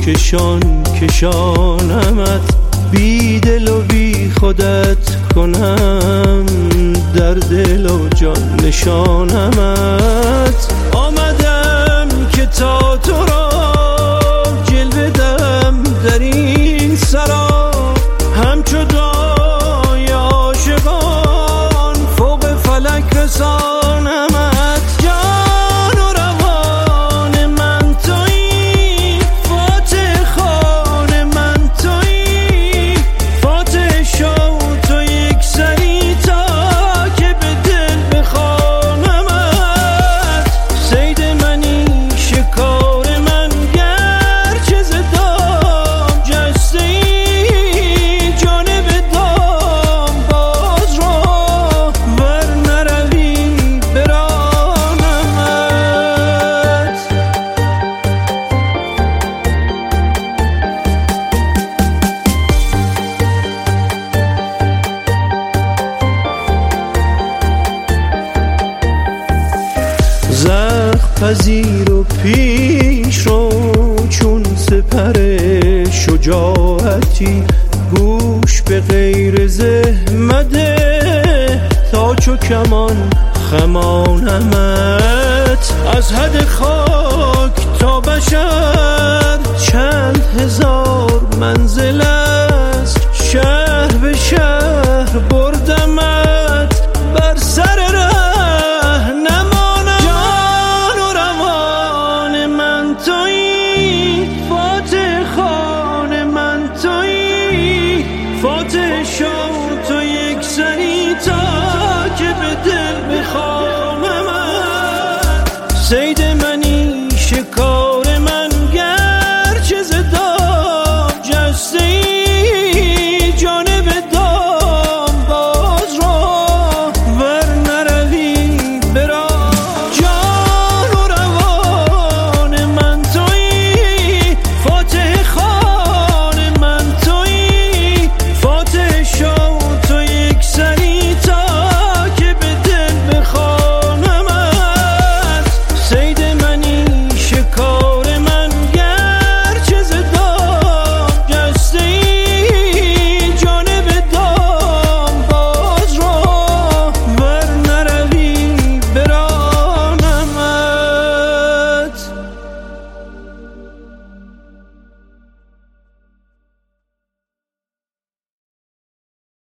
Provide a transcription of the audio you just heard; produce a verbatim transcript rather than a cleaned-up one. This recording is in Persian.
کشان کشانمت، بی دل و بی خودت کنم، در دل و جان نشانمت. آمدم که تا تو را جلوه دم در این سرا، همچو دای عاشقان فوق فلک رسانمت. جان و روان من تویی، فاتح خان من تویی، فاتح شو تو یک سری تا که به دل بخوانمت. صید منی شکار من گرچه ز دام جسته ای، جانب دام باز رو ور نروی برانمت. زخم پذیر و پیش رو چون سپر شجاعتی، گوش به غیر زحمده تا چو کمان خمانمت. از حد خاک تا بشر چند هزار منزل است، شهر به شهر بردمت.